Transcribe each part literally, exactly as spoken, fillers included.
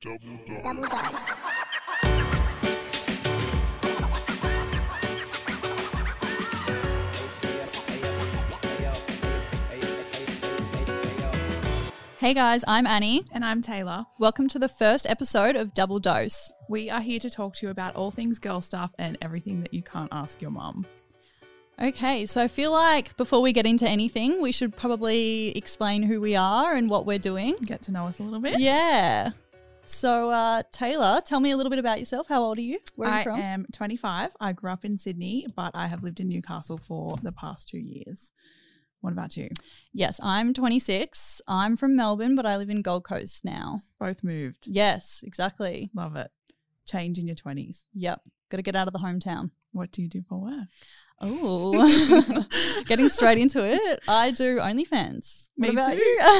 Double Dose. Double Dose. Hey guys, I'm Annie. And I'm Taylor. Welcome to the first episode of Double Dose. We are here to talk to you about all things girl stuff and everything that you can't ask your mum. Okay, so I feel like before we get into anything, we should probably explain who we are and what we're doing. Get to know us a little bit. Yeah. So, uh, Taylor, tell me a little bit about yourself. How old are you? Where are I you from? am twenty-five. I grew up in Sydney, but I have lived in Newcastle for the past two years. What about you? Yes, I'm twenty-six. I'm from Melbourne, but I live in Gold Coast now. Both moved. Yes, exactly. Love it. Change in your twenties. Yep. Got to get out of the hometown. What do you do for work? Oh, getting straight into it. I do OnlyFans. Me what about too. you?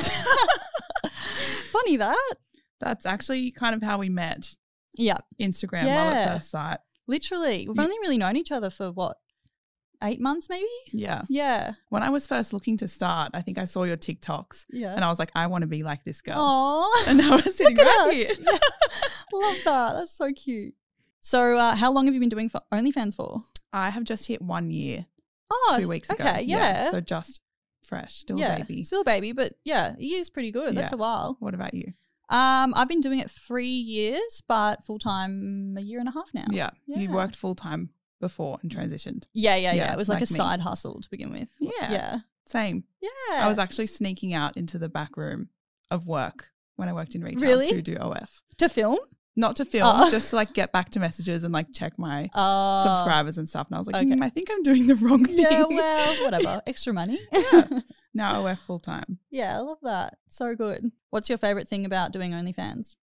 Funny that. That's actually kind of how we met. Yeah. Instagram, love Yeah. at first sight. Literally. We've Yeah. only really known each other for what? Eight months maybe? Yeah. Yeah. When I was first looking to start, I think I saw your TikToks Yeah. and I was like, I want to be like this girl. Aww. And now we're sitting Look at right us. here. Yeah. Love that. That's so cute. So uh, how long have you been doing for OnlyFans for? I have just hit one year. Oh, two weeks ago. okay, yeah. So just fresh, still yeah, a baby. Still a baby, but yeah, a year's pretty good. That's Yeah. a while. What about you? Um, I've been doing it three years, but full-time a year and a half now. Yeah. You Yeah. worked full time before and transitioned. Yeah, yeah, yeah. Yeah, It was like, like a me. side hustle to begin with. Yeah. Yeah. Same. Yeah. I was actually sneaking out into the back room of work when I worked in retail Really? to do O F. to film? Not to film, Oh. just to like get back to messages and like check my Uh, subscribers and stuff. And I was like, okay. "Hmm, I think I'm doing the wrong thing. Yeah, well, whatever. Extra money. Yeah. Now O F full time. Yeah, I love that. So good. What's your favorite thing about doing OnlyFans?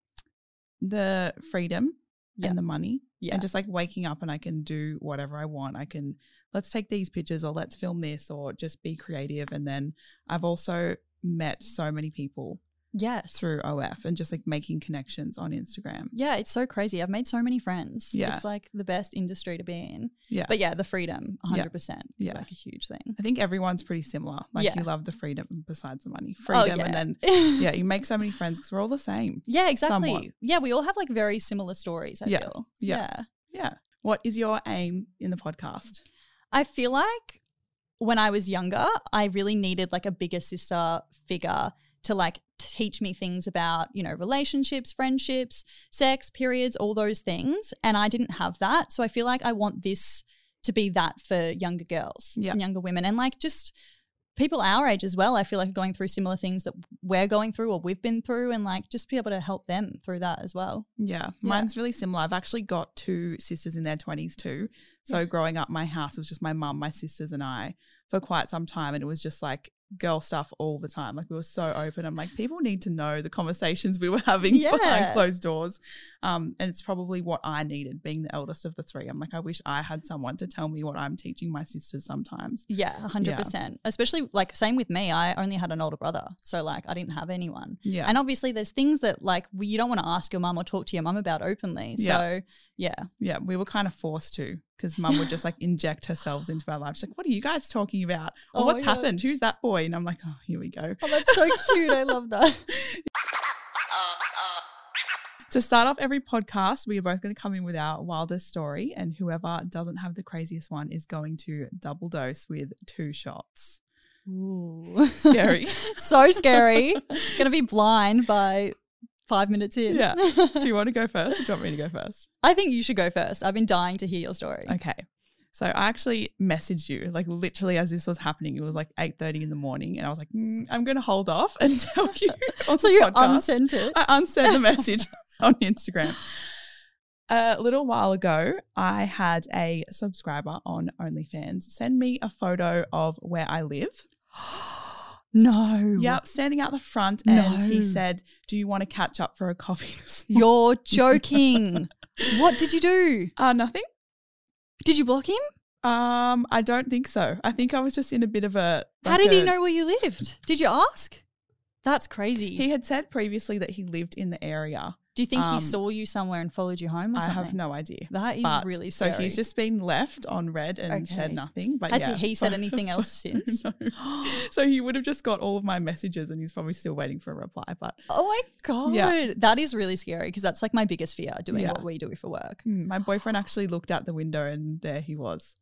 The freedom Yeah. and the money. Yeah. And just like waking up and I can do whatever I want. I can, let's take these pictures or let's film this or just be creative. And then I've also met so many people Yes. through O F and just like making connections on Instagram. Yeah, it's so crazy. I've made so many friends. Yeah. It's like the best industry to be in. Yeah. But yeah, the freedom, one hundred percent. It's Yeah. like a huge thing. I think everyone's pretty similar. Like Yeah. you love the freedom besides the money. Oh, Freedom yeah. and then, yeah, you make so many friends because we're all the same. Yeah, exactly. Somewhat. Yeah, we all have like very similar stories, I Yeah. feel. Yeah. yeah. Yeah. What is your aim in the podcast? I feel like when I was younger, I really needed like a bigger sister figure to like teach me things about, you know, relationships, friendships, sex, periods, all those things. And I didn't have that. So I feel like I want this to be that for younger girls Yeah. and younger women and like just people our age as well. I feel like are going through similar things that we're going through or we've been through and like just be able to help them through that as well. Yeah, mine's really similar. I've actually got two sisters in their twenties too. So Yeah. growing up, my house was just my mum, my sisters and I for quite some time. And it was just like girl stuff all the time. Like we were so open. I'm like, people need to know the conversations we were having Yeah. behind closed doors. Um, and it's probably what I needed being the eldest of the three. I'm like, I wish I had someone to tell me what I'm teaching my sisters sometimes. Yeah, one hundred percent. Especially like same with me. I only had an older brother. So like I didn't have anyone. Yeah. And obviously there's things that like we, you don't want to ask your mum or talk to your mum about openly. Yeah. So yeah. Yeah, we were kind of forced to because mum would just like inject herself into our lives. She's like, what are you guys talking about? Or Oh what's my God. happened? Who's that boy? And I'm like, oh, here we go. Oh, that's so cute. I love that. To start off every podcast, we are both going to come in with our wildest story, and whoever doesn't have the craziest one is going to double dose with two shots. Ooh. Scary. So scary. Gonna be blind by five minutes in. Yeah. Do you want to go first or do you want me to go first? I think you should go first. I've been dying to hear your story. Okay. So I actually messaged you, like literally as this was happening. It was like eight thirty in the morning, and I was like, mm, I'm going to hold off and tell you on So the you podcast. unsent it? I unsent the message on Instagram. A little while ago, I had a subscriber on OnlyFans send me a photo of where I live. No. Yep, standing out the front, and he No. said, do you want to catch up for a coffee this morning? You're joking. What did you do? Uh, nothing. Did you block him? Um, I don't think so. I think I was just in a bit of a. How like did he a- know where you lived? Did you ask? That's crazy. He had said previously that he lived in the area, Do you think Um, he saw you somewhere and followed you home or I something? have no idea. That is But- really So scary. he's just been left on red and Okay. said nothing. But Has yeah, he, he said so- anything else since? No. So he would have just got all of my messages and he's probably still waiting for a reply. But Oh my God. Yeah. That is really scary because that's like my biggest fear, doing Yeah. what we do for work. mm, my boyfriend actually looked out the window and there he was.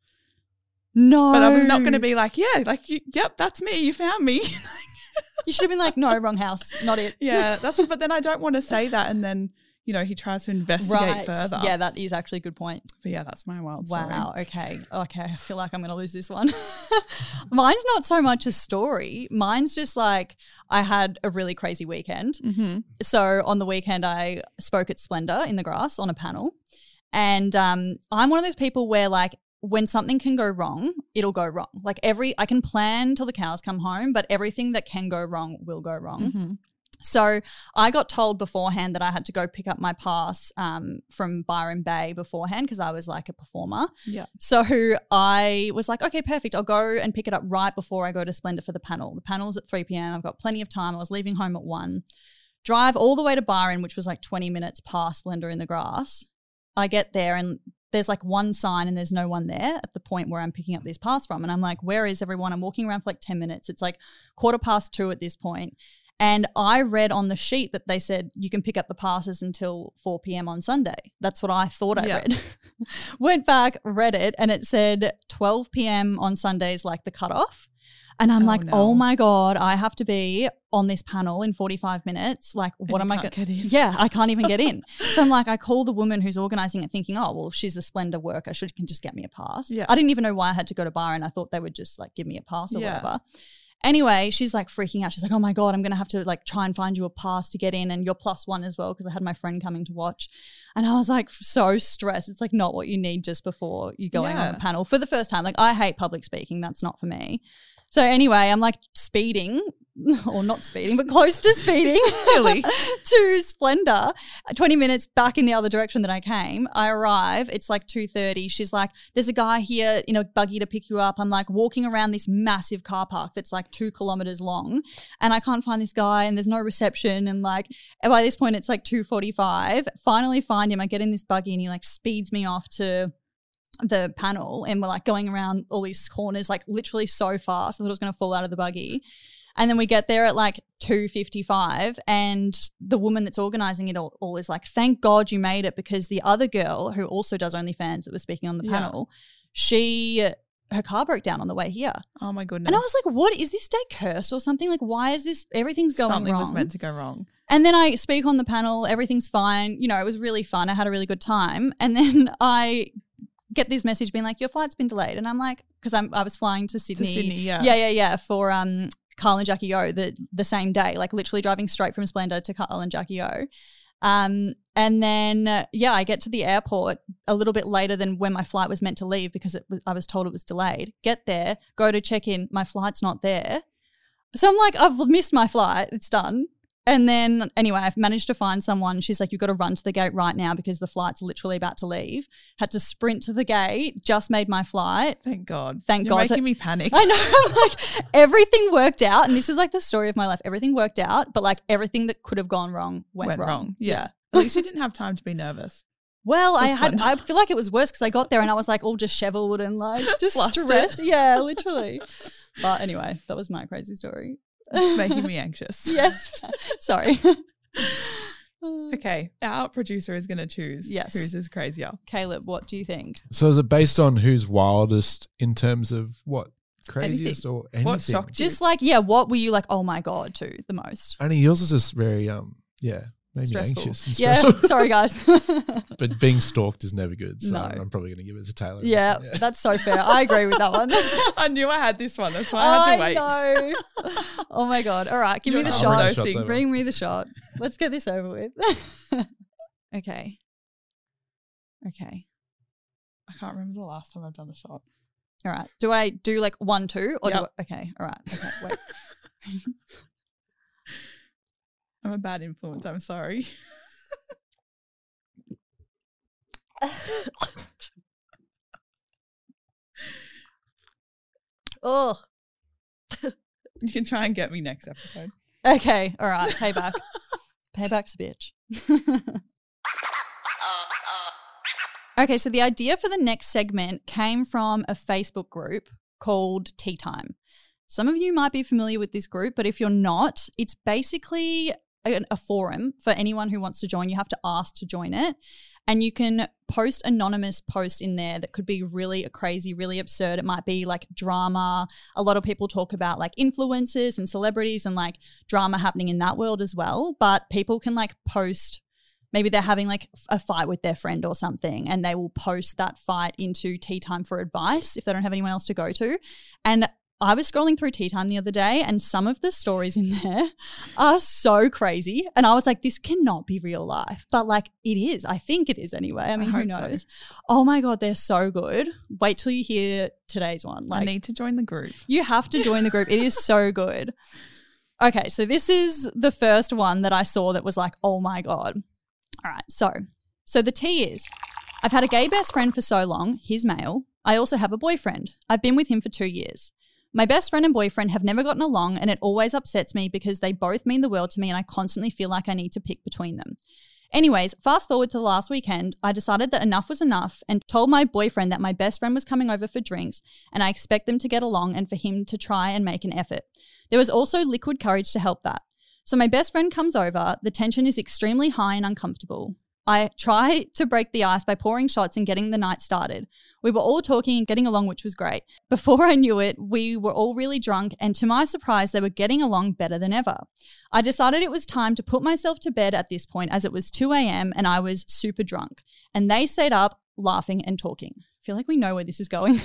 No. But I was not going to be like, yeah, like, you, yep, that's me. You found me. You should have been like, no, wrong house, not it. Yeah, that's what, but then I don't want to say that. And then, you know, he tries to investigate Right. further. Yeah, that is actually a good point. But yeah, that's my wild story. Wow. Okay. Okay. I feel like I'm going to lose this one. Mine's not so much a story. Mine's just like I had a really crazy weekend. Mm-hmm. So on the weekend, I spoke at Splendor in the Grass on a panel. And um, I'm one of those people where like when something can go wrong, it'll go wrong. Like every, I can plan till the cows come home, but everything that can go wrong will go wrong. Mm-hmm. So I got told beforehand that I had to go pick up my pass um, from Byron Bay beforehand because I was like a performer. Yeah. So I was like, okay, perfect. I'll go and pick it up right before I go to Splendor for the panel. The panel's at three p.m. I've got plenty of time. I was leaving home at one. Drive all the way to Byron, which was like twenty minutes past Splendor in the Grass. I get there and there's like one sign and there's no one there at the point where I'm picking up this pass from. And I'm like, where is everyone? I'm walking around for like ten minutes. It's like quarter past two at this point. And I read on the sheet that they said you can pick up the passes until four p.m. on Sunday. That's what I thought I Yeah. read. Went back, read it, and it said twelve p.m. on Sundays like the cutoff. And I'm Oh, like, no. oh my God, I have to be on this panel in forty-five minutes. Like, what you am I can't going to get in. Yeah, I can't even get in. So I'm like, I call the woman who's organizing it thinking, oh, well, if she's a Splendor worker, she can just get me a pass. Yeah. I didn't even know why I had to go to Byron. I thought they would just like give me a pass or Yeah. whatever. Anyway, she's like freaking out. She's like, oh my God, I'm going to have to like try and find you a pass to get in and you're plus one as well because I had my friend coming to watch. And I was like so stressed. It's like not what you need just before you going on Yeah. the panel for the first time. Like I hate public speaking. That's not for me. So anyway, I'm like speeding or not speeding, but close to speeding Really? to Splendor, twenty minutes back in the other direction that I came. I arrive. It's like two thirty. She's like, there's a guy here in a buggy to pick you up. I'm like walking around this massive car park that's like two kilometers long and I can't find this guy and there's no reception. And like and by this point, it's like two forty-five. Finally find him. I get in this buggy and he like speeds me off to the panel and we're like going around all these corners like literally so fast. I thought I was going to fall out of the buggy. And then we get there at like two fifty-five and the woman that's organizing it all, all is like, thank God you made it because the other girl who also does OnlyFans that was speaking on the Yeah. panel, she, her car broke down on the way here. Oh my goodness. And I was like, what, is this day cursed or something? Like, why is this, everything's going Something wrong. was meant to go wrong. And then I speak on the panel, everything's fine. You know, it was really fun. I had a really good time. And then I get this message being like, your flight's been delayed. And I'm like, because I'm I was flying to Sydney. To Sydney, yeah. Yeah, yeah, yeah. For um Carl and Jackie O the the same day, like literally driving straight from Splendor to Carl and Jackie O. Um, and then uh, yeah, I get to the airport a little bit later than when my flight was meant to leave because it was I was told it was delayed. Get there, go to check in, my flight's not there. So I'm like, I've missed my flight. It's done. And then anyway, I've managed to find someone. She's like, you've got to run to the gate right now because the flight's literally about to leave. Had to sprint to the gate, just made my flight. Thank God. Thank You're God. making So- me panic. I know. I'm like, everything worked out. And this is like the story of my life. Everything worked out, but like everything that could have gone wrong went, Went wrong. wrong. Yeah. At least you didn't have time to be nervous. Well, I That's had, fun. I feel like it was worse because I got there and I was like all disheveled and like just Flustered. stressed. Yeah, literally. But anyway, that was my crazy story. It's making me anxious. Yes. Sorry. Okay. Our producer is going to choose Yes. whose is crazier. Caleb, what do you think? So is it based on who's wildest in terms of what craziest or anything? What shocked you? Just like, yeah, what were you like, oh my God, to the most? Only yours is just very um yeah, made me Stressful. anxious and Yeah, stressful. sorry guys. But being stalked is never good. So No. I'm probably gonna give it to Taylor. in this yeah, one, that's so fair. I agree with that one. I knew I had this one. That's why I had to wait. know. Oh my God. All right, give You me the don't I'll bring shot. the shots Dosing. over. Bring me the shot. Let's get this over with. Okay. Okay. I can't remember the last time I've done a shot. All right. Do I do like one, two? Or do Yep. I, okay. All right. Okay. Wait. I'm a bad influence. I'm sorry. Oh. You can try and get me next episode. Okay. All right. Payback. Payback's a bitch. Okay, so the idea for the next segment came from a Facebook group called Tea Time. Some of you might be familiar with this group, but if you're not, it's basically a, a forum for anyone who wants to join. You have to ask to join it, and you can post anonymous posts in there that could be really crazy, really absurd. It might be like drama. A lot of people talk about like influencers and celebrities and like drama happening in that world as well, but people can like post. Maybe they're having like a fight with their friend or something, and they will post that fight into Tea Time for advice if they don't have anyone else to go to. And I was scrolling through Tea Time the other day, and some of the stories in there are so crazy. And I was like, this cannot be real life. But like it is. I think it is anyway. I mean, I who hope knows? so. Oh my God, they're so good. Wait till you hear today's one. Like, I need to join the group. you have to join the group. It is so good. Okay, so this is the first one that I saw that was like, oh my God. All right, so so the tea is, I've had a gay best friend for so long, he's male. I also have a boyfriend. I've been with him for two years. My best friend and boyfriend have never gotten along, and it always upsets me because they both mean the world to me and I constantly feel like I need to pick between them. Anyways, fast forward to the last weekend, I decided that enough was enough and told my boyfriend that my best friend was coming over for drinks and I expect them to get along and for him to try and make an effort. There was also liquid courage to help that. So my best friend comes over, the tension is extremely high and uncomfortable. I try to break the ice by pouring shots and getting the night started. We were all talking and getting along, which was great. Before I knew it, we were all really drunk, and to my surprise, they were getting along better than ever. I decided it was time to put myself to bed at this point, as it was two a.m. and I was super drunk. And they stayed up laughing and talking. I feel like we know where this is going.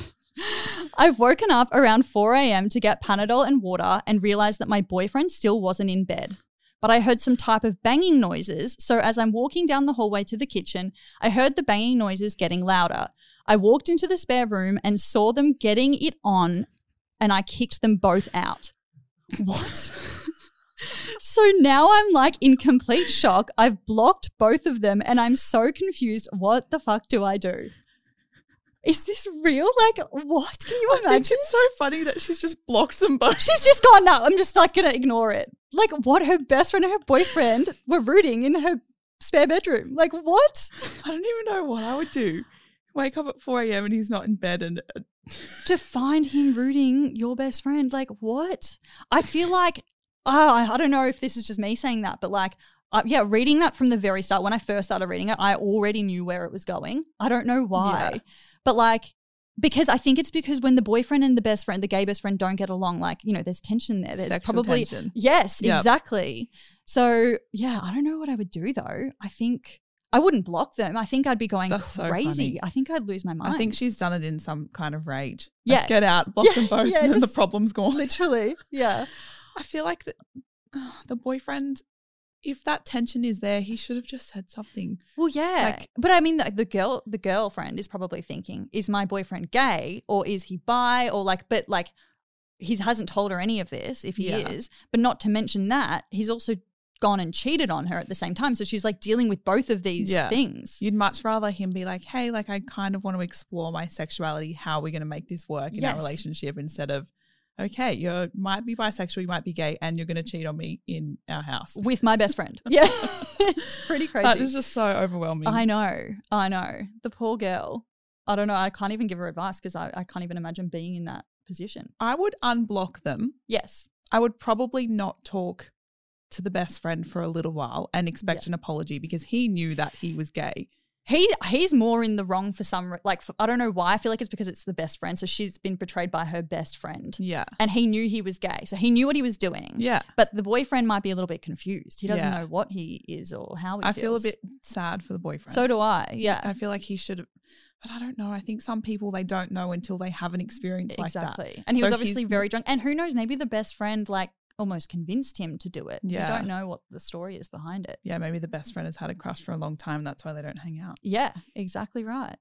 I've woken up around four a.m. to get Panadol and water and realized that my boyfriend still wasn't in bed. But I heard some type of banging noises, so as I'm walking down the hallway to the kitchen, I heard the banging noises getting louder. I walked into the spare room and saw them getting it on, and I kicked them both out. What? So now I'm like in complete shock. I've blocked both of them and I'm so confused. What the fuck do I do? Is this real? Like, what? Can you I think imagine? it's so funny that she's just blocked them both. She's just gone, no, I'm just like going to ignore it. Like, what? Her best friend and her boyfriend were rooting in her spare bedroom. Like, what? I don't even know what I would do. Wake up at four a.m. and he's not in bed and... Uh, To find him rooting your best friend, like, what? I feel like, oh, I I don't know if this is just me saying that, but like, uh, yeah, reading that from the very start, when I first started reading it, I already knew where it was going. I don't know why. Yeah. But like, because I think it's because when the boyfriend and the best friend, the gay best friend don't get along, like, you know, there's tension there. There's Sexual probably, tension. yes, Yep. exactly. So yeah, I don't know what I would do though. I think I wouldn't block them. I think I'd be going That's so crazy. funny. I think I'd lose my mind. I think she's done it in some kind of rage. Yeah. Like, get out, block Yeah, them both, yeah, and then the just- problem's gone. literally, yeah. I feel like the, uh, the boyfriend, if that tension is there, he should have just said something. Well, yeah, Like- but I mean, the, the girl, the girlfriend is probably thinking, is my boyfriend gay or is he bi or like, but like, he hasn't told her any of this if he Yeah. is, but not to mention that he's also gone and cheated on her at the same time. So she's like dealing with both of these Yeah. things. You'd much rather him be like, hey, like I kind of want to explore my sexuality. How are we going to make this work in Yes. our relationship instead of, okay, you might be bisexual, you might be gay, and you're going to cheat on me in our house. With my best friend. Yeah. It's pretty crazy. That is just so overwhelming. I know. I know. The poor girl. I don't know. I can't even give her advice because I, I can't even imagine being in that position. I would unblock them. Yes. I would probably not talk to the best friend for a little while and expect Yeah. an apology because he knew that he was gay. He he's more in the wrong for some re- like for, I don't know why. I feel like it's because it's the best friend. So she's been betrayed by her best friend, Yeah. and he knew he was gay, so he knew what he was doing. Yeah. But the boyfriend might be a little bit confused. He doesn't Yeah. know what he is or how he I feels. feel a bit sad for the boyfriend. So do I. Yeah. I feel like he should have, but I don't know. I think some people, they don't know until they have an experience like that. Exactly. And he So was he's- obviously very drunk. And who knows? Maybe the best friend like almost convinced him to do it. Yeah. We don't know what the story is behind it. Yeah, maybe the best friend has had a crush for a long time. That's why they don't hang out. Yeah. Exactly right.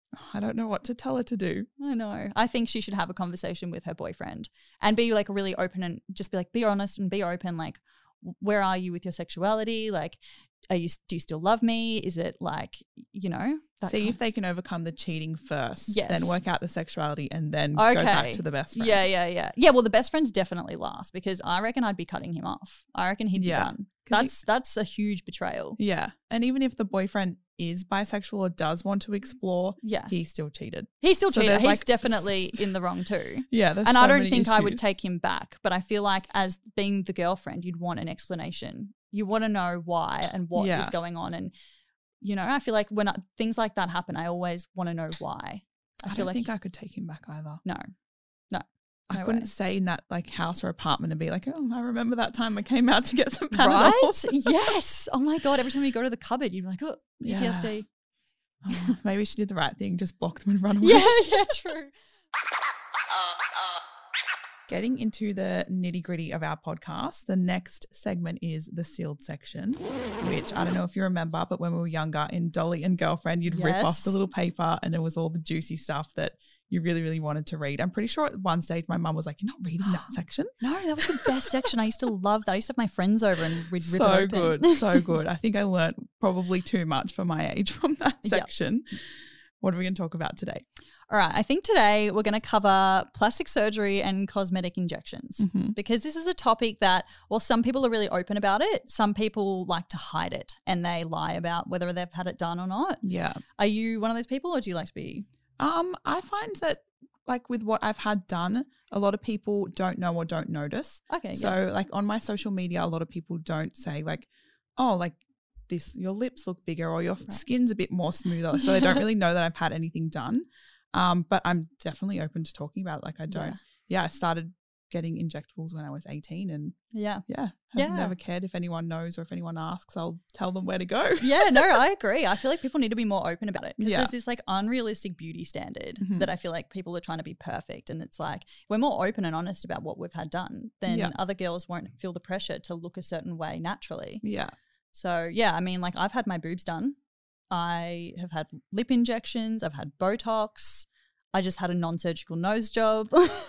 I don't know what to tell her to do. I know. I think she should have a conversation with her boyfriend and be like really open and just be like, be honest and be open. Like, where are you with your sexuality? Like, are you, do you still love me? Is it like, you know, that See kind- if they can overcome the cheating first, Yes. then work out the sexuality and then Okay. go back to the best friend. Yeah, yeah, yeah. Yeah, well, the best friend's definitely last because I reckon I'd be cutting him off. I reckon he'd Yeah. be done. 'Cause he- That's that's a huge betrayal. Yeah. And even if the boyfriend is bisexual or does want to explore, Yeah. he still cheated. He's still So cheated. there's, He's like, definitely in the wrong too. Yeah, there's And so I don't many think I would issues. take him back, but I feel like as being the girlfriend, you'd want an explanation. You want to know why and what is Yeah. going on. And, you know, I feel like when I, things like that happen, I always want to know why. I, I, feel don't like, think I could take him back either. no, no. I no couldn't way. stay in that like house or apartment and be like, oh, I remember that time I came out to get some Right? Panadol. Yes. Oh my God. Every time you go to the cupboard, you're like, oh, P T S D. Oh, maybe she did the right thing, just block them and run away. Yeah, yeah, true. Getting into the nitty gritty of our podcast, the next segment is the sealed section, which I don't know if you remember, but when we were younger in Dolly and Girlfriend, you'd rip off Yes. the little paper and it was all the juicy stuff that you really, really wanted to read. I'm pretty sure at one stage my mum was like, you're not reading that section. No, that was the best section. I used to love that. I used to have my friends over and we'd rip So it open. good, so good. I think I learnt probably too much for my age from that Yep. section. What are we going to talk about today? All right. I think today we're going to cover plastic surgery and cosmetic injections Mhm. because this is a topic that, well, some people are really open about it. Some people like to hide it and they lie about whether they've had it done or not. Yeah. Are you one of those people or do you like to be? Um, I find that like with what I've had done, a lot of people don't know or don't notice. Okay. So like on my social media, a lot of people don't say like, oh, like this, your lips look bigger or your Right. skin's a bit more smoother. So they don't really know that I've had anything done. Um, but I'm definitely open to talking about it. Like I don't, Yeah. yeah, I started getting injectables when I was eighteen and Yeah. yeah, I've Yeah. never cared if anyone knows or if anyone asks, I'll tell them where to go. Yeah, no, I agree. I feel like people need to be more open about it because Yeah. there's this like unrealistic beauty standard Mhm. that I feel like people are trying to be perfect. And it's like, we're more open and honest about what we've had done, then Yeah. other girls won't feel the pressure to look a certain way naturally. Yeah. So, yeah, I mean, like I've had my boobs done. I have had lip injections. I've had Botox. I just had a non-surgical nose job.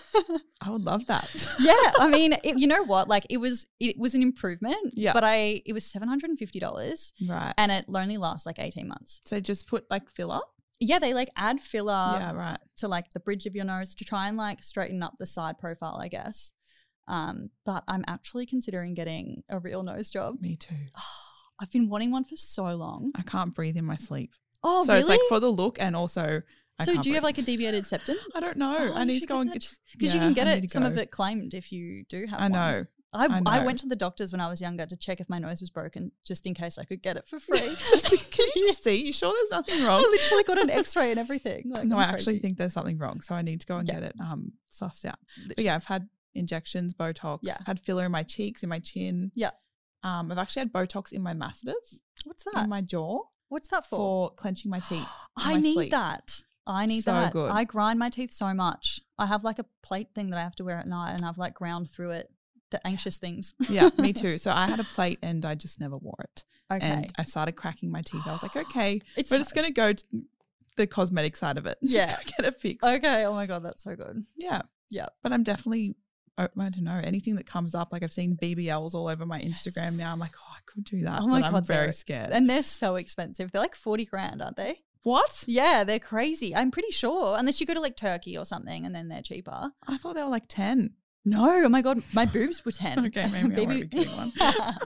I would love that. Yeah, I mean, it, you know what? Like it was, it was an improvement. Yeah. But I, it was seven hundred and fifty dollars, Right. and it only lasts like eighteen months. So just put like filler. Yeah, they like add filler yeah, right. to like the bridge of your nose to try and like straighten up the side profile, I guess. Um, but I'm actually considering getting a real nose job. Me too. I've been wanting one for so long. I can't breathe in my sleep. Oh, so really? it's like for the look and also I so can't do you have breathe. like a deviated septum? I don't know. Oh, I you need to should go get and that get ch- Because you yeah, can get I it, need to some of go. it claimed if you do have I one. know. I, I I know. went to the doctors when I was younger to check if my nose was broken just in case I could get it for free. Just can you see? You sure there's nothing I wrong? literally got an x-ray and everything. Like, No, I'm I actually crazy. think there's something wrong. So I need to go and Yeah. get it um sussed out. But Literally. yeah, I've had injections, Botox, Yeah. had filler in my cheeks, in my chin. Yeah. Um, I've actually had Botox in my masseters, What's that? in my jaw What's that for? for clenching my teeth. I my need sleep. that. I need So that. good. I grind my teeth so much. I have like a plate thing that I have to wear at night and I've like ground through it. The anxious things. Yeah, me too. So I had a plate and I just never wore it. Okay. And I started cracking my teeth. I was like, okay, It's we're just going to go to the cosmetic side of it. Just Yeah. go get it fixed. okay. Oh my God, that's so good. Yeah. Yeah. But I'm definitely, I I don't know, anything that comes up. Like I've seen B B Ls all over my Instagram now. I'm like, oh, I could do that. Oh my but I'm God, very they're- scared. And they're so expensive. They're like forty grand, aren't they? What? Yeah, they're crazy. I'm pretty sure. Unless you go to like Turkey or something and then they're cheaper. I thought they were like ten. No, oh my God, my boobs were ten. Okay, maybe I won't be getting one.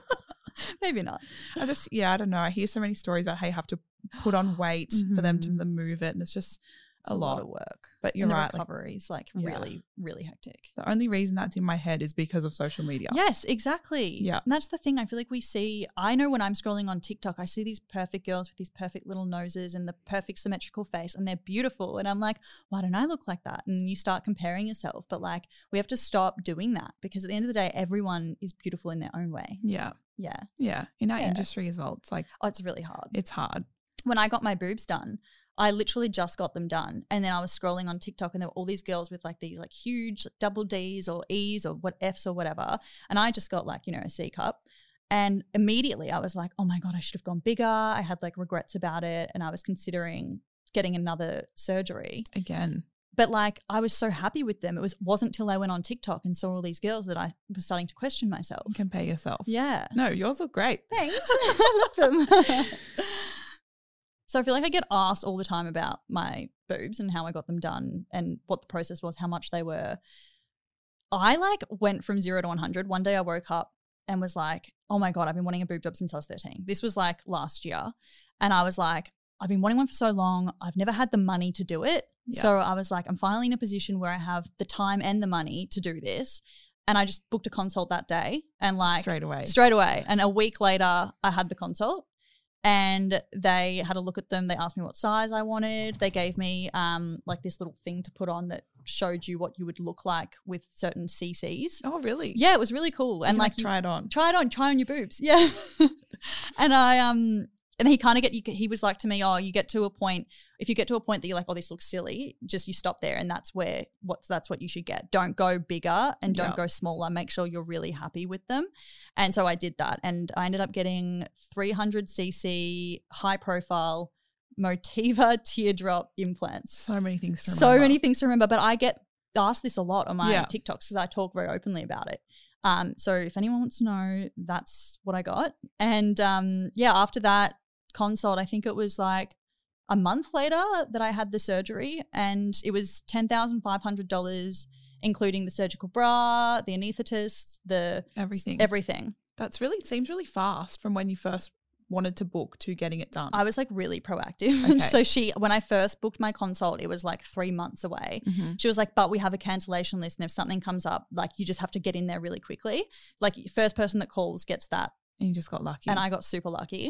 Maybe not. I just, yeah, I don't know. I hear so many stories about how you have to put on weight for them to Mhm. move it. And it's just It's a lot. of work. But you're And the right. Like, recovery is like Yeah. really, really hectic. the only reason that's in my head is because of social media. Yes, exactly. Yeah. And that's the thing. I feel like we see, I know when I'm scrolling on TikTok, I see these perfect girls with these perfect little noses and the perfect symmetrical face and they're beautiful. And I'm like, why don't I look like that? And you start comparing yourself. But like, we have to stop doing that because at the end of the day, everyone is beautiful in their own way. Yeah. Yeah. Yeah. In our Yeah. industry as well. It's like, Oh, it's really hard. it's hard. When I got my boobs done, I literally just got them done. And then I was scrolling on TikTok and there were all these girls with like these like huge double D's or E's or what F's or whatever. And I just got like, you know, a C cup. And immediately I was like, oh my God, I should have gone bigger. I had like regrets about it. And I was considering getting another surgery. Again. But like I was so happy with them. It was wasn't till I went on TikTok and saw all these girls that I was starting to question myself. Compare yourself. Yeah. No, yours look great. Thanks. I love them. So I feel like I get asked all the time about my boobs and how I got them done and what the process was, how much they were. I like went from zero to one hundred. One day I woke up and was like, oh my God, I've been wanting a boob job since I was thirteen. This was like last year. And I was like, I've been wanting one for so long. I've never had the money to do it. Yeah. So I was like, I'm finally in a position where I have the time and the money to do this. And I just booked a consult that day and like Straight away. Straight away. And a week later, I had the consult and they had a look at them. They asked me what size I wanted. They gave me um, like this little thing to put on that showed you what you would look like with certain C Cs. Oh, really? Yeah, it was really cool. You and can, like, like try it on. Try it on. Try on your boobs. Yeah. and I um. And he kind of get you. He was like to me, "Oh, you get to a point. If you get to a point that you're like, oh, this looks silly, just you stop there, and that's where what's that's what you should get. Don't go bigger and don't Yeah. go smaller. Make sure you're really happy with them." And so I did that, and I ended up getting three hundred c c high profile Motiva teardrop implants. So many things to remember. So many things to remember, but I get asked this a lot on my Yeah. TikToks because I talk very openly about it. Um, so if anyone wants to know, that's what I got. And um, yeah, after that consult, I think it was like a month later that I had the surgery, and it was ten thousand five hundred dollars, including the surgical bra, the anaesthetist, the Everything. everything. That's really seems really fast from when you first wanted to book to getting it done. I was like really proactive. Okay. So she, when I first booked my consult, it was like three months away. Mhm. She was like, but we have a cancellation list, and if something comes up, like you just have to get in there really quickly. Like first person that calls gets that. And you just got lucky. And I got super lucky.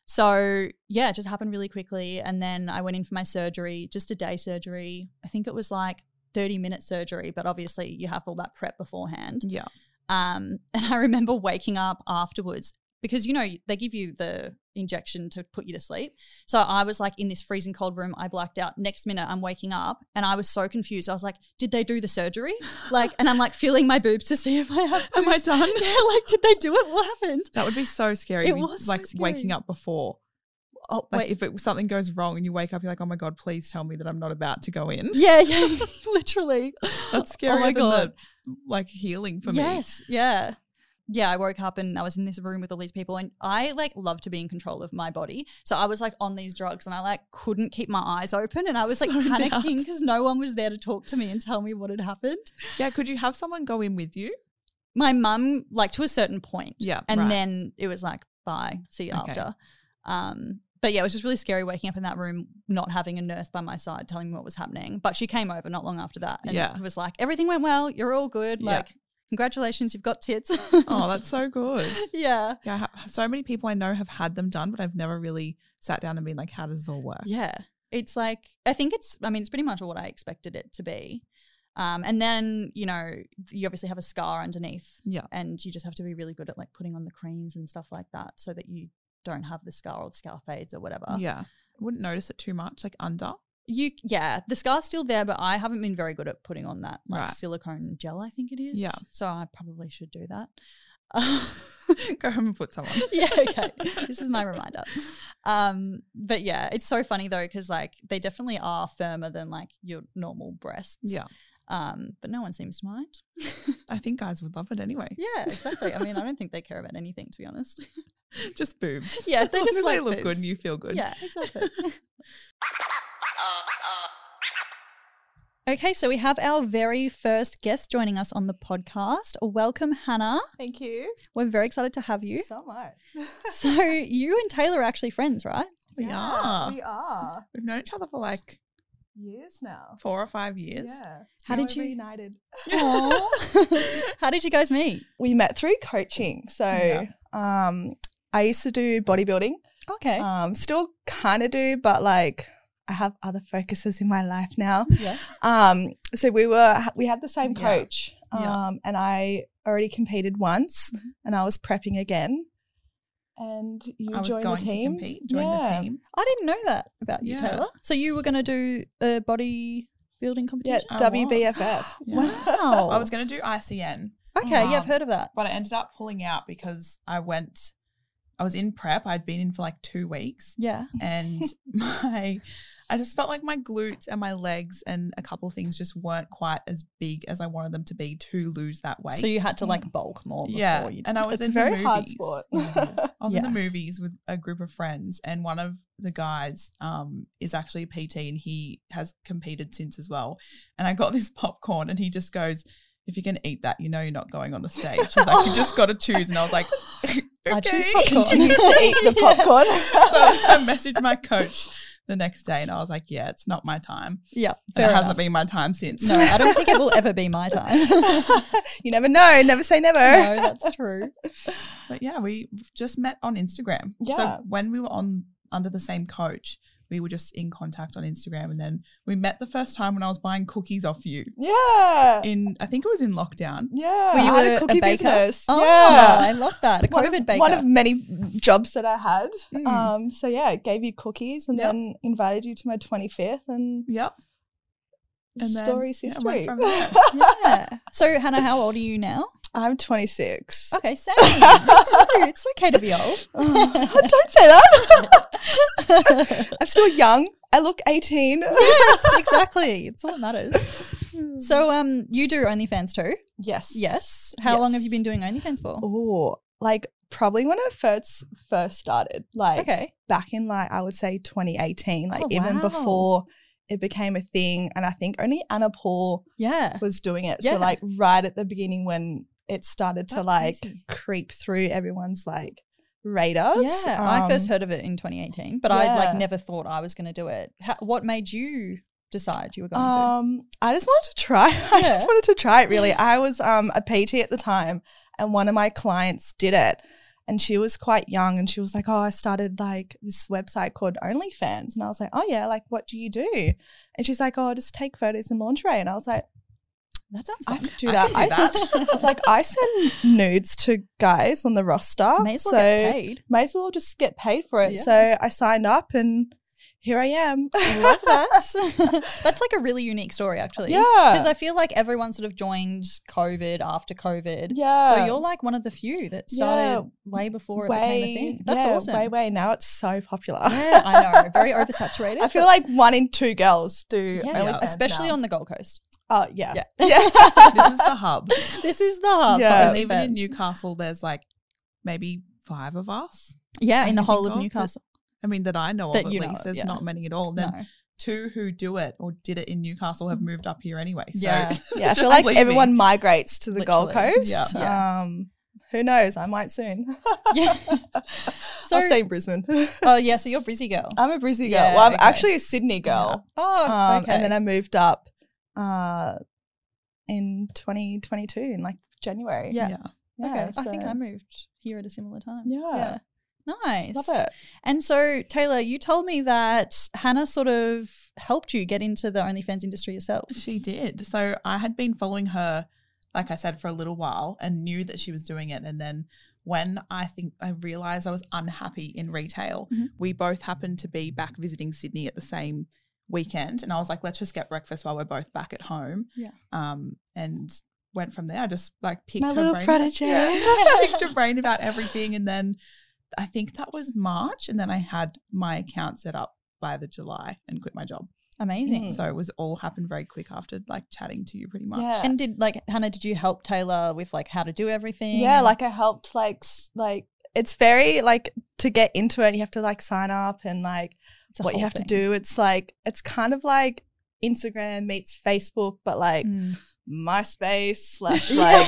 So yeah, it just happened really quickly. And then I went in for my surgery, just a day surgery. I think it was like thirty minute surgery, but obviously you have all that prep beforehand. Yeah. Um, and I remember waking up afterwards because, you know, they give you the injection to put you to sleep. So I was like in this freezing cold room. I blacked out. Next minute I'm waking up and I was so confused. I was like, did they do the surgery? Like, and I'm like feeling my boobs to see if I have Am I boobs. done? Yeah, like, did they do it? What happened? That would be so scary. It be- was so like scary. waking up before. Oh, Like wait. if it something goes wrong and you wake up, you're like, oh my God, please tell me that I'm not about to go in. Yeah, yeah, literally. That's Oh scarier my than God. the like healing for me. Yes, yeah. Yeah, I woke up and I was in this room with all these people, and I like love to be in control of my body. So I was like on these drugs and I like couldn't keep my eyes open, and I was like Zoned out. panicking because no one was there to talk to me and tell me what had happened. Yeah. Could you have someone go in with you? My mum, like to a certain point. Yeah. And right. then it was like, bye, see you Okay. after. Um, but yeah, it was just really scary waking up in that room, not having a nurse by my side telling me what was happening. But she came over not long after that and Yeah. it was like, everything went well, you're all good. Yeah. Like, congratulations, you've got tits. Oh, that's so good. yeah. Yeah. I ha- so many people I know have had them done, but I've never really sat down and been like, how does this all work? Yeah. It's like, I think it's, I mean, it's pretty much what I expected it to be. Um, and then, you know, you obviously have a scar underneath. Yeah. And you just have to be really good at like putting on the creams and stuff like that so that you don't have the scar or the scar fades or whatever. Yeah. Wouldn't notice it too much, like under. You, yeah, the scar's still there, but I haven't been very good at putting on that like Right. silicone gel, I think it is. Yeah. So I probably should do that. Go home and put some on. yeah, okay. This is my reminder. Um, but yeah, it's so funny though because like they definitely are firmer than like your normal breasts. Yeah. Um, but no one seems to mind. I think guys would love it anyway. Yeah, exactly. I mean, I don't think they care about anything, to be honest. Just boobs. Yeah, they As long just as like they look boobs. good and you feel good. Yeah, exactly. Okay, so we have our very first guest joining us on the podcast. Welcome, Hannah. Thank you We're very excited to have you. so much. So you and Taylor are actually friends, right? We Yeah, are. We are. We've known each other for like Years now. four or five years. Yeah. How Now did we're you- reunited? Aww. How did you guys meet? We met through coaching. So Yeah. um, I used to do bodybuilding. Okay. Um, still kind of do, but like I have other focuses in my life now. yeah. Um, so we were we had the same Yeah. coach. Um, Yeah. and I already competed once, Mhm. and I was prepping again. And you I was joined going the team. to compete, join yeah. the team. I didn't know that about you, Yeah. Taylor. So you were going to do a bodybuilding Yeah, competition? I W B F F. Yeah. Wow. I was going to do I C N, Okay, yeah, I've Um, heard of that. but I ended up pulling out because I went, I was in prep. I'd been in for like two weeks Yeah. and my, I just felt like my glutes and my legs and a couple of things just weren't quite as big as I wanted them to be to lose that weight. So you had to like bulk more before Yeah, you and I was It's in a very the hard movies. sport. Yeah, it is. I was in Yeah. the movies with a group of friends, and one of the guys um, is actually a P T, and he has competed since as well. And I got this popcorn, and he just goes, "If you can eat that, you know you're not going on the stage." He's like, "You just got to choose," and I was like, "Okay." I choose popcorn. Continues to eat the Yeah. popcorn. So I messaged my coach the next day, and I was like, yeah, it's not my time. Yeah, And fair it enough. hasn't been my time since. No, I don't think it will ever be my time. You never know. Never say never. No, that's true. But yeah, we just met on Instagram. Yeah. So when we were on under the same coach, we were just in contact on Instagram, and then we met the first time when I was buying cookies off you Yeah. in, I think it was in lockdown. Yeah. Were you I had a- a a cookie baker? business. Oh, yeah. I love that. A One COVID of, baker. one of many jobs that I had. Mm. Um, so yeah, gave you cookies and Yep. then invited you to my twenty-fifth, and Yep. the And then, story's yeah, history. went from there. Yeah. So, Hannah, how old are you now? I'm twenty-six. Okay, same. Me too. It's okay to be old. Oh, don't say that. I'm still young. I look eighteen. Yes, exactly. It's all that matters. So, um, you do OnlyFans too? Yes. Yes. How long have you Yes. been doing OnlyFans for? Oh, like probably when it first first started, like Okay. back in like I would say twenty eighteen, like Oh, even wow. before it became a thing. And I think only Anna Paul Yeah. was doing it. Yeah. So like right at the beginning when it started to That's like crazy. creep through everyone's like radars. Yeah. I first Um, heard of it in twenty eighteen, but I like yeah. never thought I was going to do it. How, what made you decide you were going to? Um, I just wanted to try. I Yeah. just wanted to try it really. I was um a P T at the time, and one of my clients did it, and she was quite young, and she was like, "Oh, I started like this website called OnlyFans," and I was like, "Oh yeah, like what do you do?" And she's like, "Oh, I just take photos in lingerie," and I was like, That sounds "I fun. could do I that." can do I, that. s- I was like, "I send nudes to guys on the roster, May as well so get paid. may as well just get paid for it." Yeah. So I signed up, and here I am. Love that. That's like a really unique story, actually. Yeah. Because I feel like everyone sort of joined COVID after COVID. Yeah. So you're like one of the few that started way before it became a thing. That's yeah, awesome. Way, way. Now it's so popular. Yeah, I know. Very oversaturated. I feel like one in two girls do yeah, OnlyFans especially now. on the Gold Coast. Oh, yeah. Yeah. Yeah. This is the hub. This is the hub. Yeah. of Even in OnlyFans. Newcastle, there's like maybe five of us. Yeah, I in the can whole think of of Newcastle. I mean, that I know That of at you know least. of, There's yeah. not many at all. Then No. two who do it or did it in Newcastle have moved up here anyway. So Yeah. Yeah, I just feel like believe me. everyone migrates to the Gold Literally. Coast. Yeah. Yeah. Um, who knows? I might soon. Yeah. So, I'll stay in Brisbane. oh, yeah, so you're Brizzy girl. I'm a Brizzy girl. Yeah, well, I'm okay. actually a Sydney girl. Oh, Um, okay. And then I moved up uh, in twenty twenty-two, in like January. Yeah. yeah. Yeah, okay. I think so- I moved here at a similar time. Yeah. Nice. Love it. And so, Taylor, you told me that Hannah sort of helped you get into the OnlyFans industry yourself. She did. So I had been following her, like I said, for a little while and knew that she was doing it. And then when I think I realized I was unhappy in retail, Mhm. we both happened to be back visiting Sydney at the same weekend. And I was like, let's just get breakfast while we're both back at home. Yeah. Um, and went from there. I just like picked My her little brain. protege. Yeah. Picked her brain about everything. And then I think that was March. And then I had my account set up by the July and quit my job. Amazing. Mm. So it was all happened very quick after like chatting to you pretty much. Yeah. And did like Hannah, did you help Taylor with like how to do everything? Yeah, And- like I helped like s- like it's very like to get into it you have to like sign up and like It's a what you whole have thing. to do. It's like it's kind of like Instagram meets Facebook, but like Mm. MySpace slash like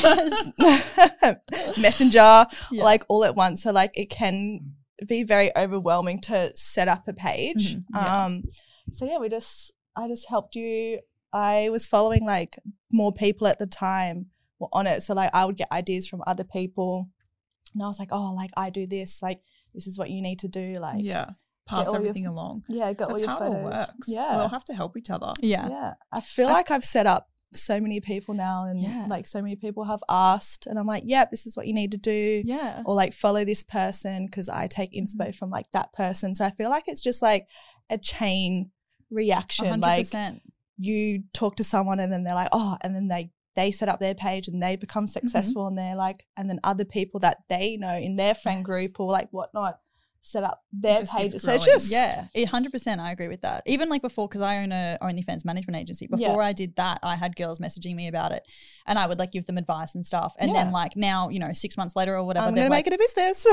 Yes. Messenger, Yeah. like all at once. So like it can be very overwhelming to set up a page. Mhm, yeah. Um so yeah, we just I just helped you. I was following like more people at the time were on it. So like I would get ideas from other people and I was like, oh, like I do this, like this is what you need to do. Like yeah, yeah. Pass all your- everything along. got all That's your how photos. it all works. Yeah. We all have to help each other. yeah. Yeah. I feel I- like I've set up so many people now and Yeah. like so many people have asked and I'm like, yep, this is what you need to do. Yeah. Or like follow this person because I take inspo from like that person. So I feel like it's just like a chain reaction. one hundred Like percent. you talk to someone and then they're like, oh, and then they they set up their page and they become successful and they're like, and then other people that they know in their friend Yes. group or like whatnot set up their just keeps pages. So it's growing. just Yeah, one hundred percent. I agree with that. Even like before, because I own a OnlyFans management agency. Before I did that, I had girls messaging me about it, and I would like give them advice and stuff. And Yeah. then like now, you know, six months later or whatever, I'm they're gonna like, make it a business.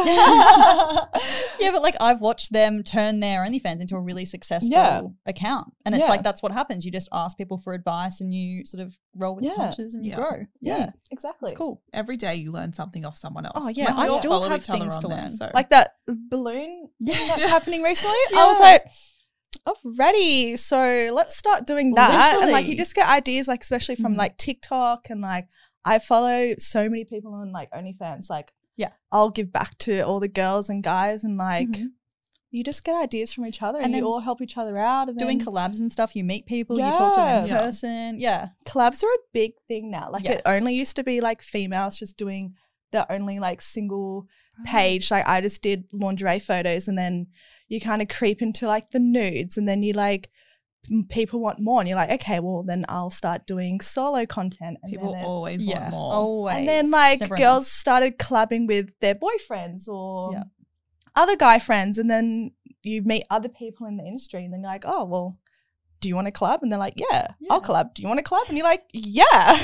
yeah, but like I've watched them turn their OnlyFans into a really successful Yeah. account, and it's Yeah. like that's what happens. You just ask people for advice, and you sort of roll with the Yeah. punches, and you Yeah. grow. Yeah, Mm, exactly. it's cool. Every day you learn something off someone else. Oh, yeah, Like, we I all still follow have each other things on to there, learn. so. Like that balloon thing that's happening recently. I was Yeah. like, Alrighty, so let's start doing that. And like, you Literally. just get ideas, like especially from Mhm. like TikTok, and like I follow so many people on like OnlyFans. Like, Yeah. I'll give back to all the girls and guys, and like Mhm. you just get ideas from each other, and, And you then all help each other out. And Doing then collabs and stuff, you meet people, you talk to them in Yeah. person. Yeah. collabs are a big thing now. Like Yeah. it only used to be like females just doing their only like single page. Like I just did lingerie photos, and then you kind of creep into like the nudes, and then you like m- people want more, and you're like, okay, well then I'll start doing solo content. And People then it- always Yeah. want more. Always. and then It's like never girls enough. started collabing with their boyfriends or Yeah. other guy friends, and then you meet other people in the industry, and then you're like, oh well, do you want to collab? And they're like, yeah, I'll Yeah. collab. Do you want to collab? And you're like, yeah.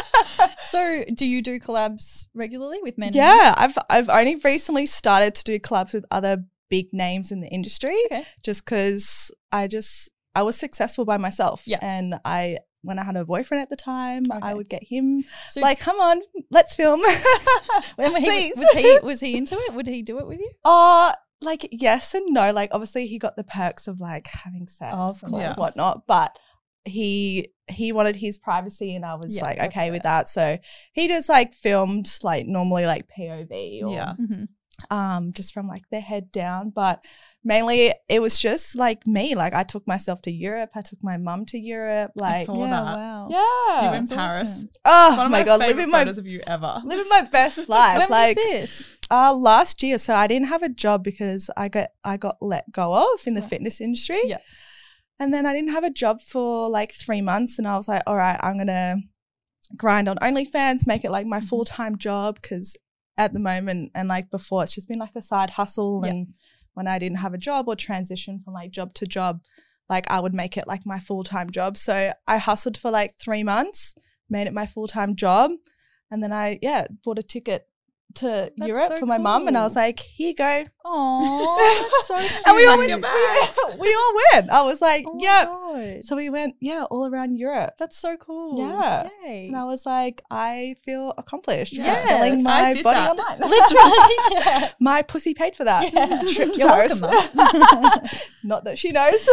So, do you do collabs regularly with men? and women? Yeah, I've I've only recently started to do collabs with other big names in the industry, Okay. just because I just I was successful by myself. Yeah. And I when I had a boyfriend at the time, I Okay. would get him So, like, come on, let's film. when he, Please. was he was he into it? Would he do it with you? Uh like yes and no. Like obviously he got the perks of like having sex Of and course. whatnot, but he he wanted his privacy, and I was Yeah, like that's okay with fair. that. So he just like filmed like normally like P O V or Yeah. Mm-hmm. um just from like their head down, but mainly it was just like me. Like I took myself to Europe, I took my mum to Europe, like saw Yeah. that. Wow. yeah. You in That's Paris. awesome. Oh One of my my, god, favorite living my photos of you ever. living my best life. When like was this? uh last year. So I didn't have a job because I got I got let go of in the Right. fitness industry. Yeah. And then I didn't have a job for like three months, and I was like, all right, I'm gonna grind on OnlyFans, make it like my Mhm. full time job, because at the moment and like before, it's just been like a side hustle. Yeah. And when I didn't have a job or transition from like job to job, like I would make it like my full time job. So I hustled for like three months, made it my full time job, and then I yeah bought a ticket to That's Europe so for my mum, and I was cool. like, here you go. Oh, that's so cute. And we all Pack went. your bags. We, we all went. I was like, Oh my yeah. God. So we went, yeah, all around Europe. That's so cool. Yeah. Yay. And I was like, I feel accomplished for Yes, selling I my did body that. online. Literally. Yeah. My pussy paid for that. Yeah. Trip to You're Paris. welcome, Not that she knows.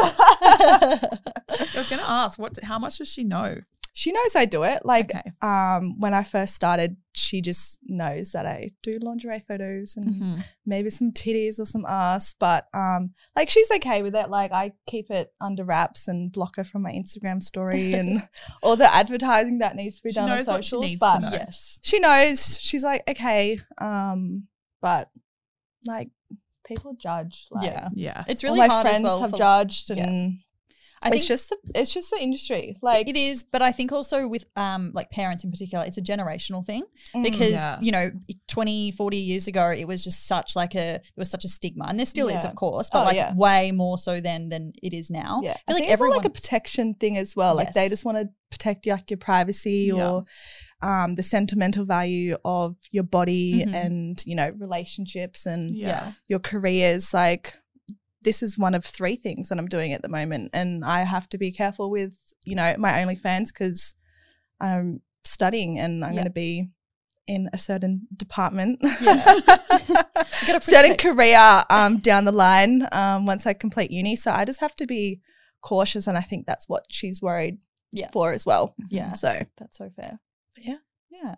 I was going to ask, what? How much does she know? She knows I do it. Like, Okay. um, when I first started, she just knows that I do lingerie photos and Mm-hmm. maybe some titties or some ass. But um, like she's okay with it. Like I keep it under wraps and block her from my Instagram story and all the advertising that needs to be She done on knows what she socials. needs to but know. Yes. she knows. She's like, okay, um, but like people judge. Like, Yeah. Yeah. It's all really my hard as friends well have for- judged, Yeah. and I it's think just the it's just the industry. Like it is, but I think also with um like parents in particular, it's a generational thing mm, because Yeah. you know twenty, forty years ago it was just such like a it was such a stigma, and there still is Yeah. of course, but Oh, like yeah. way more so than than it is now. yeah, I I feel think like it's everyone like a protection thing as well. Like they Yes. just want to protect like your privacy Yeah. or um the sentimental value of your body Mhm. and you know relationships and Yeah. your careers. Like this is one of three things that I'm doing at the moment, and I have to be careful with you know my OnlyFans because I'm studying and I'm Yeah. going to be in a certain department, Yeah. gotta certain protect. career um down the line um once I complete uni. So I just have to be cautious, and I think that's what she's worried Yeah. for as well. Yeah. So That's so fair. Yeah. Yeah.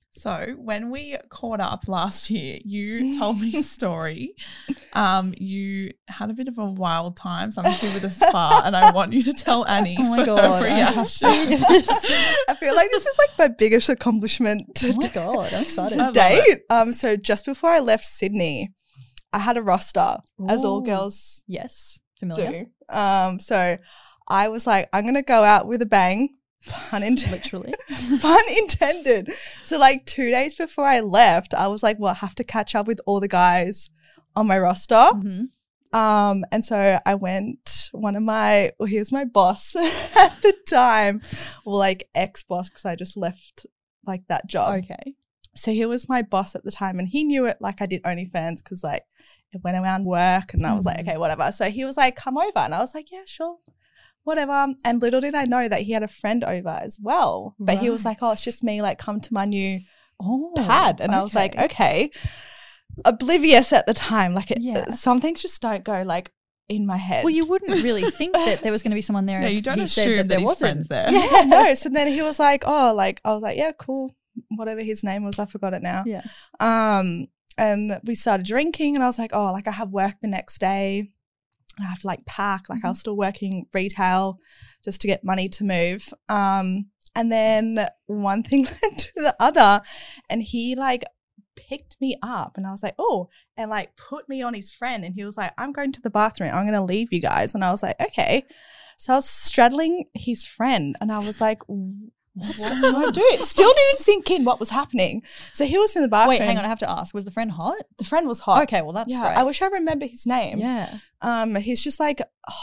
So when we caught up last year, you told me a story. Um, you had a bit of a wild time, something with a spa, and I want you to tell Annie Oh my for God, her I have to reaction. hear this. I feel like this is like my biggest accomplishment to, Oh my God, I'm excited. I to love date. Um, so just before I left Sydney, I had a roster, as all Ooh. girls Yes. Familiar. do. Um, so I was like, I'm gonna go out with a bang. Pun intended. Literally. Pun intended. So like two days before I left, I was like, well, I have to catch up with all the guys on my roster. Mhm. Um, and so I went, one of my, well, he was my boss at the time, or like ex-boss, because I just left like that job. Okay. So he was my boss at the time, and he knew it like I did OnlyFans because like it went around work, and I was like, Mhm. okay, whatever. So he was like, come over. And I was like, yeah, sure. Whatever. And little did I know that he had a friend over as well. But he was Right. like, oh, it's just me, like come to my new Oh. pad. And I was like, okay. Oblivious at the time. Like it, Yeah. some things just don't go like in my head. Well, you wouldn't really think that there was going to be someone there. Yeah, if you don't he said assume that, there his wasn't. friend's there. yeah, no. So then he was like, oh, like I was like, yeah, cool. Whatever his name was, I forgot it now. Yeah. Um, and we started drinking, and I was like, oh, like I have work the next day. I have to like pack. Like I was still working retail just to get money to move. Um, and then one thing led to the other, and he like picked me up, and I was like, oh, and like put me on his friend, and he was like, I'm going to the bathroom. I'm going to leave you guys. And I was like, okay. So I was straddling his friend, and I was like, what do I do? It still didn't sink in what was happening. So he was in the bathroom. Wait, hang on. I have to ask. Was the friend hot? The friend was hot. Okay, well that's yeah, great. I wish I remember his name. Yeah. Um, he's just like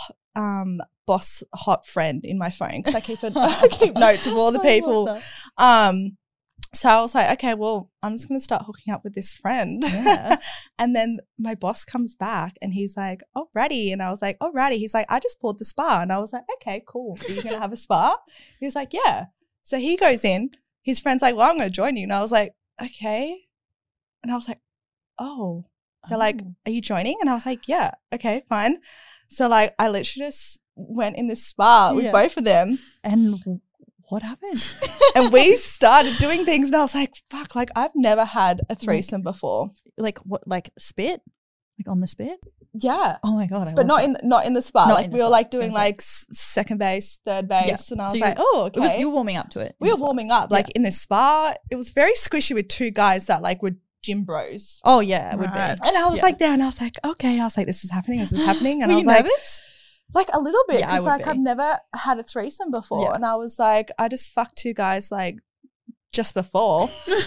um boss hot friend in my phone because I keep it, I keep notes of all the I love people. that. Um, so I was like, okay, well, I'm just gonna start hooking up with this friend. Yeah. And then my boss comes back and he's like, alrighty. And I was like, alrighty. He's like, I just bought the spa. And I was like, okay, cool. Are you gonna have a spa? He was like, yeah. So he goes in. His friend's like, well, I'm gonna join you. And I was like, okay. And I was like, oh. They're like, Oh. are you joining? And I was like, yeah, okay, fine. So like I literally just went in this spa with Yeah. both of them And what happened? and we started doing things and I was like, fuck, like I've never had a threesome before. Like what? Like spit? Like on the spit? Yeah. Oh my god! I But love not that. in not in the spa. Not like in the we were spa, like so doing it's like- like s- second base, third base. And I So was you- like, oh, okay. It was you were warming up to it. in we the were spa. warming up. Like in the spa, it was very squishy with two guys that like were gym bros. Oh yeah, it would Right. be. And I was Yeah. like there and I was like, okay. I was like, this is happening, this is happening. And Were I you was like, nervous? like a little bit Yeah, I because would like be. I've never had a threesome before. Yeah. And I was like, I just fucked two guys like just before.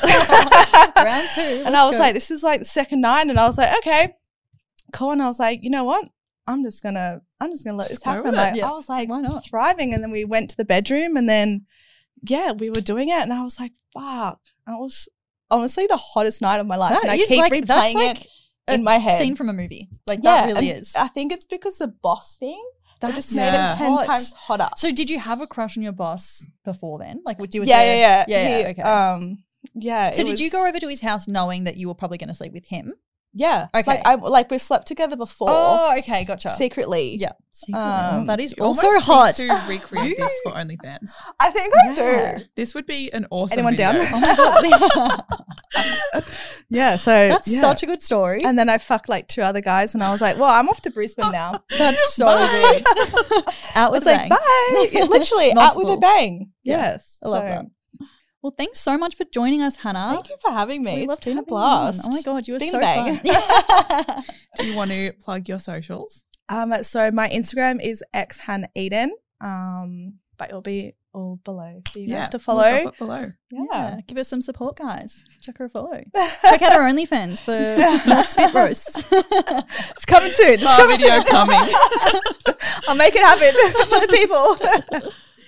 Round two. And let's I was go. like, this is like the second night. And I was like, okay, cool. And I was like, you know what? I'm just gonna, I'm just gonna let this Just go happen. with it. Like Yeah. I was like Why not? thriving. And then we went to the bedroom and then yeah, we were doing it. And I was like, fuck. And it was honestly the hottest night of my life. That and I is keep like- replaying that's like it in my head. Scene from a movie. Like yeah, that really and is. I think it's because the boss thing. That That's just made Yeah. it ten hot. times hotter. So did you have a crush on your boss before then? Like, would you? Yeah, yeah, yeah, yeah, yeah, He- okay. Um, yeah. So it did you was- go over to his house knowing that you were probably going to sleep with him? Yeah. Okay. Like I like we slept together before Oh, okay, gotcha. secretly. Yeah, secretly. Um, Oh, that is You also almost hot. need to recreate this for OnlyFans. I think I Yeah. do. This would be an awesome Anyone video. down? Oh my god, Yeah. So that's yeah. such a good story. And then I fucked like two other guys, and I was like, "Well, I'm off to Brisbane now." That's so Bye. good. Out I with was a like, bang. "Bye!" Yeah, literally out with a Multiple. bang. Yeah. Yes, I love So, that. Well, thanks so much for joining us, Hannah. Thank you for having me. We It's loved been a having you on. blast. Oh my god, you were It's so been a fun. Do you want to plug your socials? Um, so my Instagram is xhaneden. Um, but it'll be all below for you guys to we'll follow. drop it below. Yeah. Yeah, give us some support, guys. Check her a follow. Check out our OnlyFans for more spit roasts. It's coming soon. It's Star coming video soon. coming. I'll make it happen for the people.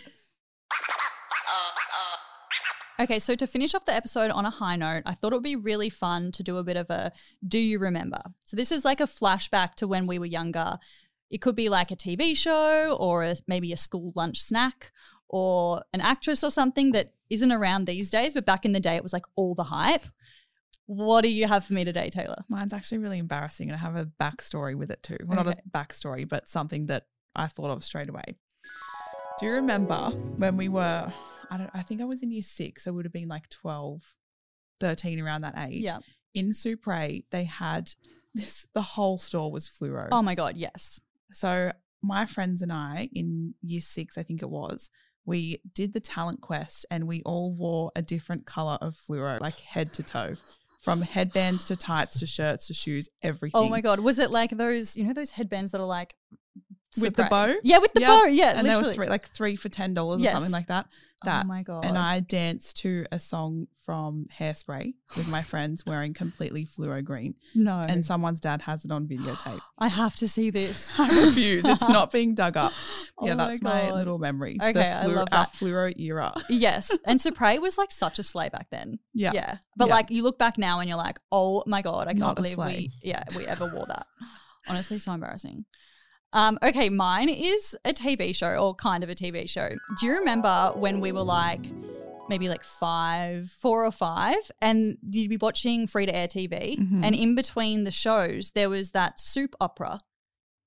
Okay, so to finish off the episode on a high note, I thought it would be really fun to do a bit of a do you remember? So this is like a flashback to when we were younger. It could be like a T V show or a, maybe a school lunch snack or an actress or something that isn't around these days, but back in the day it was like all the hype. What do you have for me today, Taylor? Mine's actually really embarrassing, and I have a backstory with it too. Well, not Okay. a backstory, but something that I thought of straight away. Do you remember when we were, I don't, I think I was in year six, so it would have been like twelve, thirteen, around that age. Yeah. In Supre, they had this, the whole store was fluoro. Oh my God, yes. So my friends and I in year six, I think it was, we did the talent quest and we all wore a different color of fluoro, like head to toe, from headbands to tights to shirts to shoes, everything. Oh my God. Was it like those, you know, those headbands that are like With the Supre- bow? Yeah, with the Yeah. bow. Yeah, And they literally. were three, like three for ten dollars Yes. or something like that. That. Oh my God. And I danced to a song from Hairspray with my friends wearing completely fluoro green. no. And someone's dad has it on videotape. I have to see this. I refuse. It's not being dug up. Yeah, Oh my that's my, God. little memory. Okay, the I fluoro, love our that. fluoro era. Yes. And Supre was like such a sleigh back then. Yeah. Yeah. But Yeah. like you look back now and you're like, oh my God, I can't Not a believe sleigh. we yeah, we ever wore that. Honestly, so embarrassing. Um, okay, mine is a T V show or kind of a T V show. Do you remember when we were like maybe like five, four or five, and you'd be watching free to air T V, Mhm. and in between the shows there was that soup opera.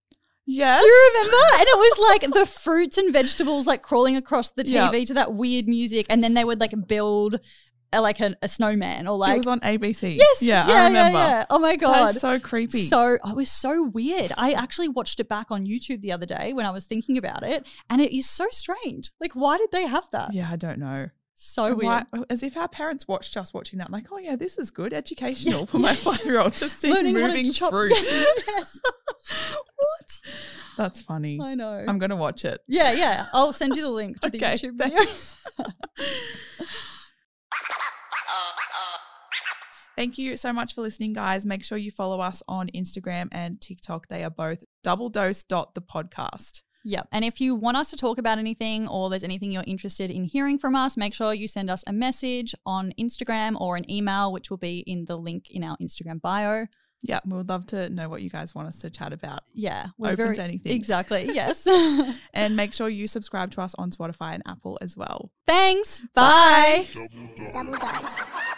Yes. Do you remember? And it was like the fruits and vegetables like crawling across the T V Yep. to that weird music, and then they would like build a, like a, a snowman or like it was on A B C. yes, Yeah, yeah, I remember. Yeah, yeah. Oh my That god, is so creepy. So oh, it was so weird. I actually watched it back on YouTube the other day when I was thinking about it, and it is so strange. Like, why did they have that? yeah, I don't know. So And weird. why- as if our parents watched us watching that, like, oh yeah, this is good, educational for my five-year-old to see Learning how to moving chop- fruit. yes. What? That's funny. I know. I'm gonna watch it. yeah, yeah. I'll send you the link to the Okay, YouTube video. thanks. Thank you so much for listening, guys. Make sure you follow us on Instagram and TikTok. They are both double dose dot the podcast. Yeah. And if you want us to talk about anything or there's anything you're interested in hearing from us, make sure you send us a message on Instagram or an email, which will be in the link in our Instagram bio. Yeah, we would love to know what you guys want us to chat about. Yeah. Open to anything. Exactly. Yes. And make sure you subscribe to us on Spotify and Apple as well. Thanks. Bye. Double dice.